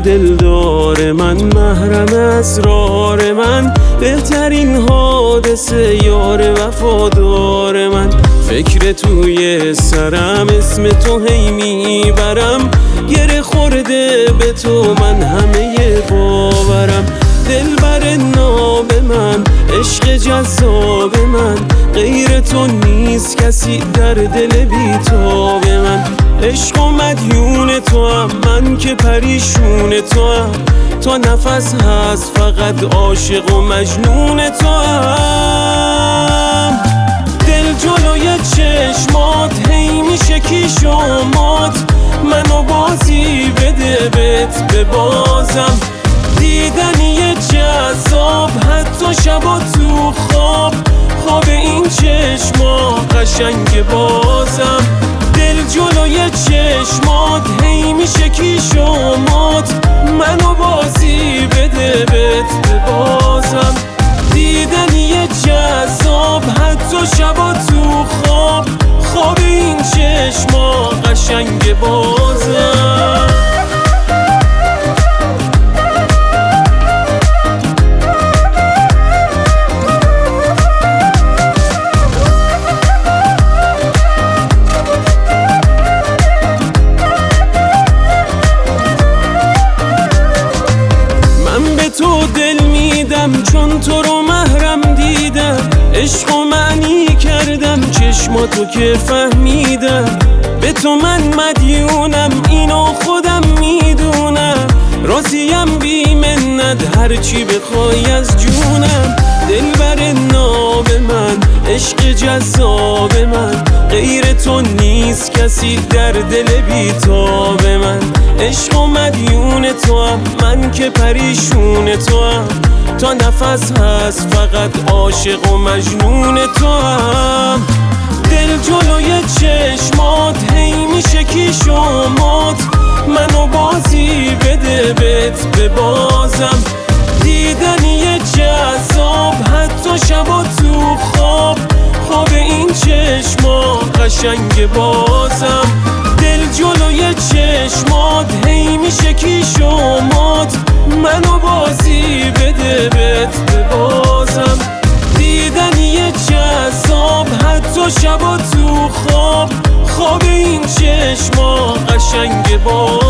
دلدار من، محرم اسرار من، بهترین حادثه یار وفادار من. فکر توی سرم اسم تو هی میبرم، گره خورده به تو من همه باورم. دلبر ناب من، عشق جذاب من، غیر تو نیست کسی در دل بیتاب من. عشق و مدیون تو هم، من که پریشون تو هم، تا نفس هست فقط عاشق و مجنون تو هم. دل جلوی چشمات هی میشه کیش و مات، منو بازی بده بهت ببازم. دیدنی جذاب حتی شبا تو خواب، خواب این چشما قشنگ بازم. دل جلوی چشمات هی میشه کیش و مات، منو بازی بده بهت ببازم. دیدنی جذاب حتی شبا تو خواب، خواب این چشما قشنگ بازم. تو دل میدم چون تو رو محرم دیدم، عشق و معنی کردم چشماتو که فهمیدم. به تو من مدیونم اینو خودم میدونم، راضیم بی منت هرچی بخوای از جونم. دلبر ناب من، عشق جذاب من، غیر تو نیست کسی در دل بیتاب من. عشق و مدیون تو هم، من که پریشون تو هم، تا نفس هست فقط عاشق و مجنون تو هم. دل جلوی چشمات هی میشه کیش و مات، منو بازی بده بهت ببازم. دیدنی جذاب حتی شبا تو خواب، خواب این چشما قشنگ بازم. دل جلوی چشمات هی میشه کیش و مات، منو بازی بده بهت ببازم. دیدنی جذاب حتی شبا تو خواب، خواب این چشما قشنگ بازم.